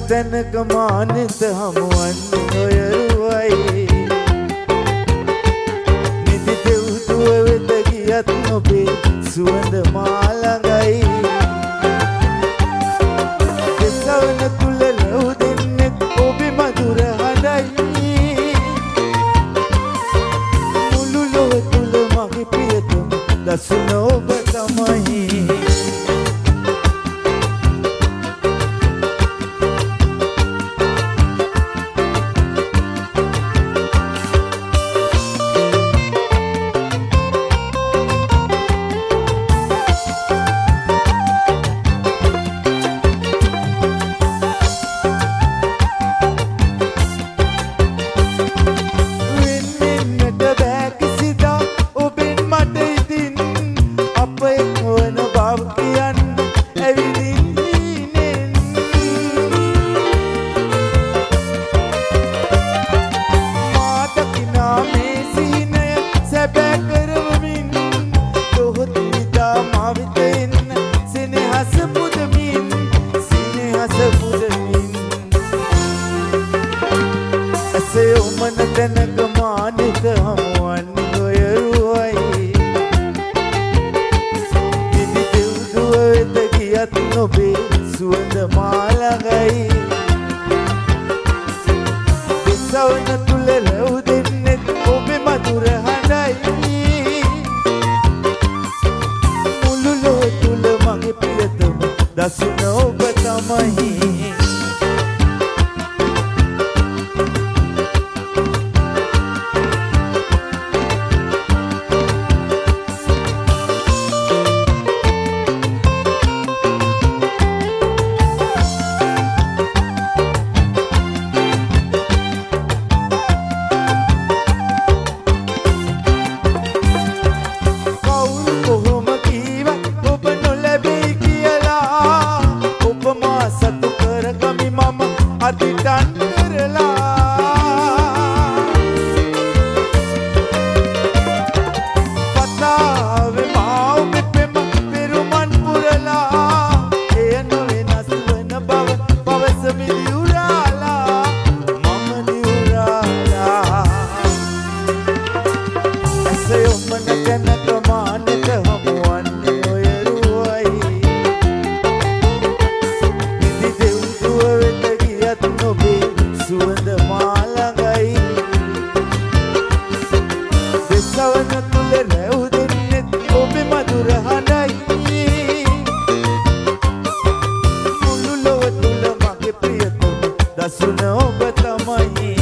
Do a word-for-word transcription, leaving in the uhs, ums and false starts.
තැනක මානෙත හමුවන්නේ ඔය රුවයි නිදි දෙව්දුව වෙත ගියත් නොබේ සුවඳ මා ළඟයි දෙසවන තුල ලහු දෙන්නෙත් ඔබේ මధుර හඬයි මුළු ලොව තුල මගේ ප්‍රියතම දසුන ඔබ තමයි මන තැනක මානෙත හමුවන්නේ ඔය රුවයි නිදි දෙව්දුව වෙත ගියත් නොබේ සුවඳ මා ළඟයි දෙසවන තුල ලහු දෙන්නෙත් ඔබේ මధుර හඬයි මුළු ලොව තුල මගේ ප්‍රියතම දසුන ඔබ තමයි අදිටන් කරලා පතාවේ මාව මෙපෙම පෙරුමන් පුරලා එය නොවෙනස් වන බව පවසමි දිවුරාලා මම දිවුරාලා ඇසේ ඔබන තැනක මානෙත හමුවන්නේ ඔය රුවයි නිදි දෙව්දුව වෙත නොබේ සුවඳ මා ළඟයි දෙසවන තුල ලහු දෙන්නෙත් ඔබේ මధుර හඬයි මුළු ලොව තුල මගේ ප්‍රියතම දසුන ඔබ තමයි